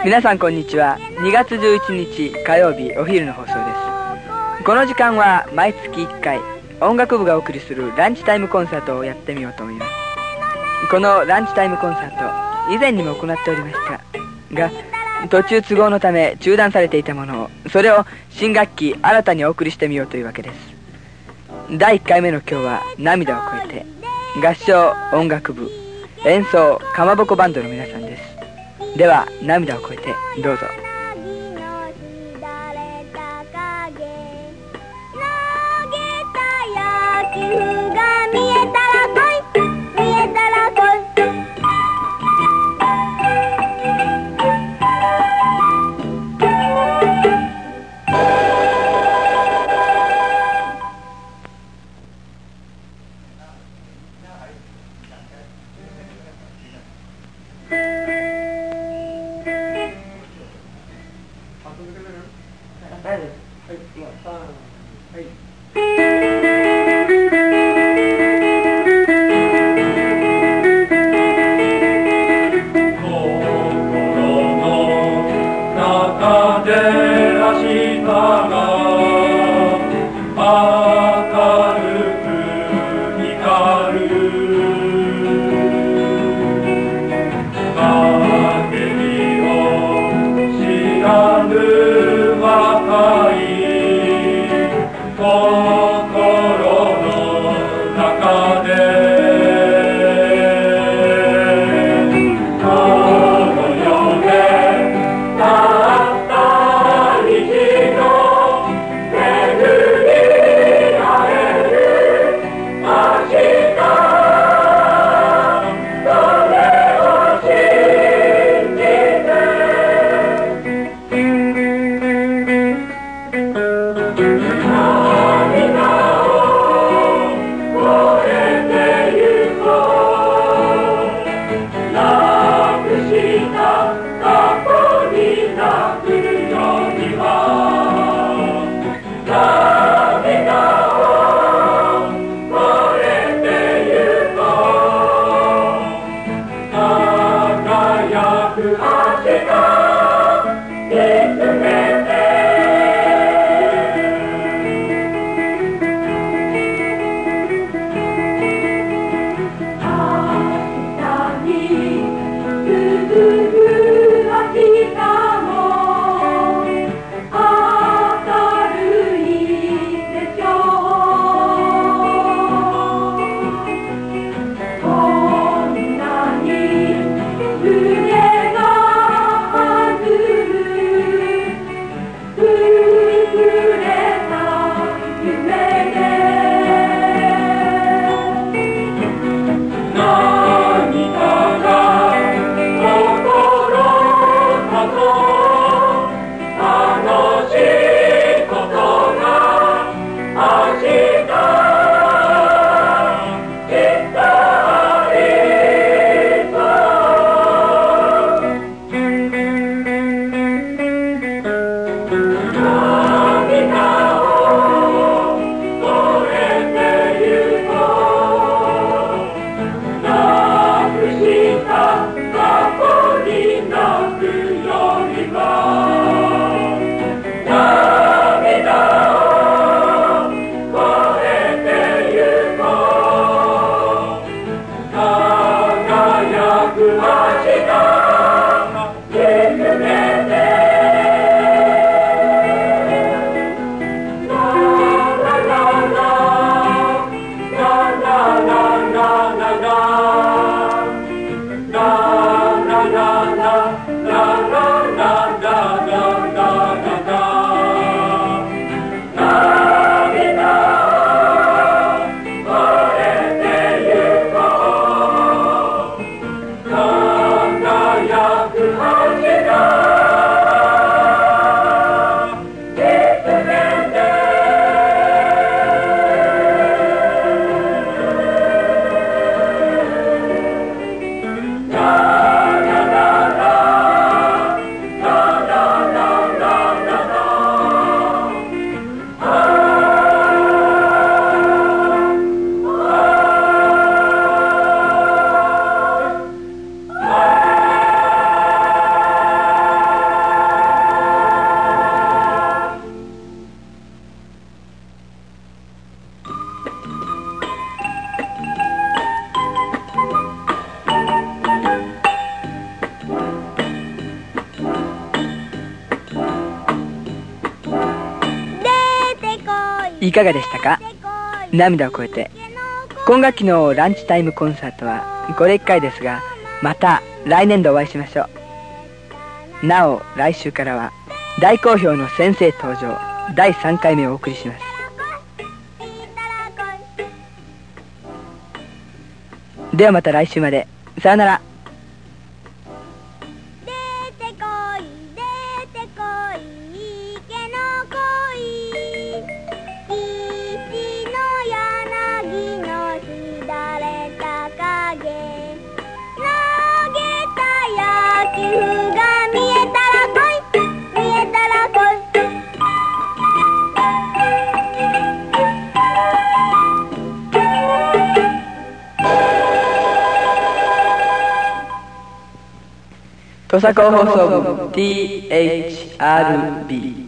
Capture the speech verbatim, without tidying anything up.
皆さんこんにちは。にがつじゅういちにち火曜日お昼の放送です。この時間は毎月いっかい音楽部がお送りするランチタイムコンサートをやってみようと思います。このランチタイムコンサート以前にも行っておりましたが、途中都合のため中断されていたものを、それを新学期新たにお送りしてみようというわけです。だいいっかいめの今日は涙を超えて合唱音楽部演奏かまぼこバンドの皆さんです。では涙を超えてどうぞ。 「 いかがでしたか？涙を超えて。今学期のランチタイムコンサートはこれいっかいですが、また来年度お会いしましょう。なお来週からは大好評の先生登場だいさんかいめをお送りします。ではまた来週まで。さよなら。土佐港放送部 ティーエイチアールビー